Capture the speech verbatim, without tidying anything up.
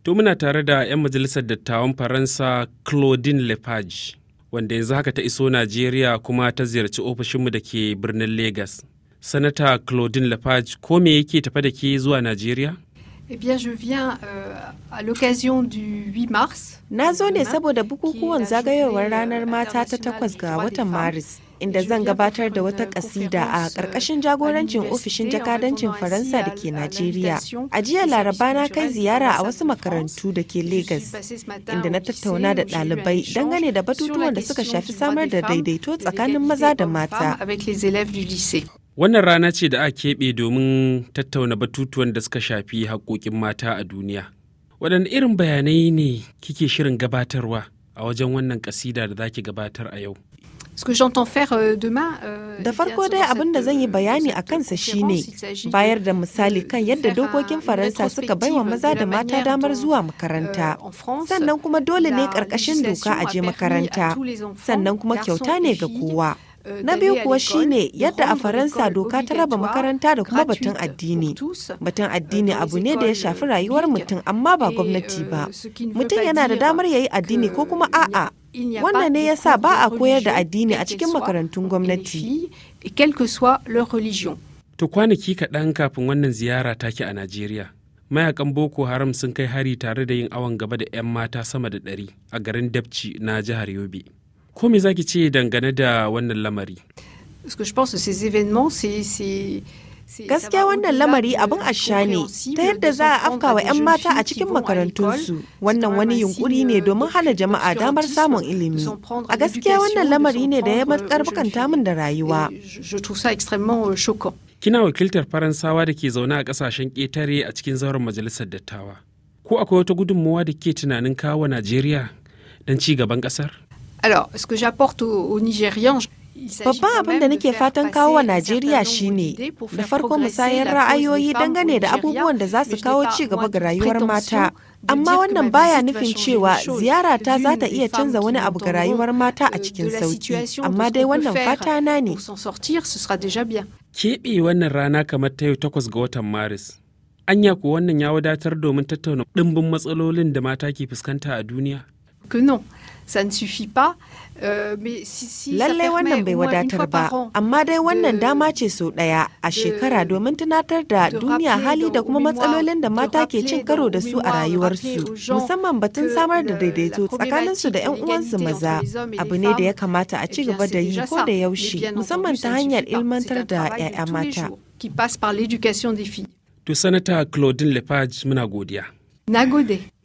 To muna tare da 'yan majalisar dattawan Faransa Claudine Lepage, wanda yanzu haka ta iso Najeriya kuma ta ziyarci ofishinmu da ke birnin Lagos. Sanata Claudine Lepage, ko me yake tafa da ke zuwa Najeriya? Eh bien, je viens euh, à l'occasion du huit mars. Na zo ne saboda bukukuwan zagayowar ranar mata ta takwas ga watan Maris, inda zan gabatar da wata kasida a ƙarƙashin jagorancin ofishin jakadancin Faransa da ke Najeriya. A jiya Laraba na kai ziyara a wasu makarantu da ke Lagos, inda na tattauna da ɗalibai dangane da batutuwan da suka shafi samar da daidaito tsakanin maza da mata. Wannan rana ce da aka keɓe domin tattauna batutuwan da suka shafi haƙoƙin mata a duniya. Waɗanne irin bayanai ne kike shirin gabatarwa a wajen wannan ƙasida da za ki gabatar a yau? Da farko dai abin da zan yi bayani a kansa shine bayar da misali kan yadda dokokin Faransa suka baiwa maza da mata damar zuwa makaranta. Sannan kuma dole ne ƙarƙashin doka a je makaranta. Sannan kuma kyauta ne ga kowa. Na biyu kuwa shine yadda a Faransa doka ta raba makaranta da kuma batun addini. Batun addini abu ne da ya shafi rayuwar mutum amma ba gwamnati ba. Mutum yana da damar ya yi addini ko kuma a'a. Wannan ne yasa ba a koyar da addini a cikin makarantun gwamnati. To kwanaki kaɗan kafin wannan ziyara take a Najeriya, mayakan Boko Haram sun kai hari tare da yin awon gaba da 'yan mata sama da ɗari a garin Dabci na jihar Yobe. Ko me zaki ce dangane da wannan lamari? Gaskiya wannan lamari abin asha ne ta yadda za a afka wa 'yan mata a cikin makarantunsu. Wannan wani yunkuri ne domin hana jama'a damar samun ilimi. A gaskiya wannan lamari ne da ya matukar bukanta min da rayuwa. Kina wakiltar Faransawa da ke zaune a ƙasashen ƙetare a cikin zauren majalisar dattawa. Ko akwai wata gudunmawa da ke tunanin kawo Najeriya don ci gaban ƙasar? Alors, ce que j'apporte aux, aux Nigérians, babban abin da nake fatan kawo wa Najeriya shine da farko musayar ra'ayoyi dangane da abubuwan da za su kawo ci gaba ga rayuwar mata. Amma wannan baya nufin cewa ziyarata za ta iya canza wani abu ga rayuwar mata a cikin sauki. Amma dai wannan fata na ne. Keɓe wannan rana kamar ta yau takwas ga watan Maris. Anya ko wannan ya wadatar domin tattauna ɗimbin matsalolin da mata ke fuskanta a duniya? Que non, ça ne suffit pas. Euh, mais si, si Lallai wannan bai wadatar ba, amma dai wannan dama ce sau ɗaya a shekara domin tunatar da duniya hali da kuma matsalolin da mata ke cin karo da su a rayuwarsu, musamman batun samar da daidaito tsakaninsu da 'yan uwansu maza. Abu ne da ya kamata a ci gaba da yi ko da yaushe, musamman ta hanyar ilmantar da 'ya'ya mata. To Sanata Claudine Lepage muna godiya. Na gode.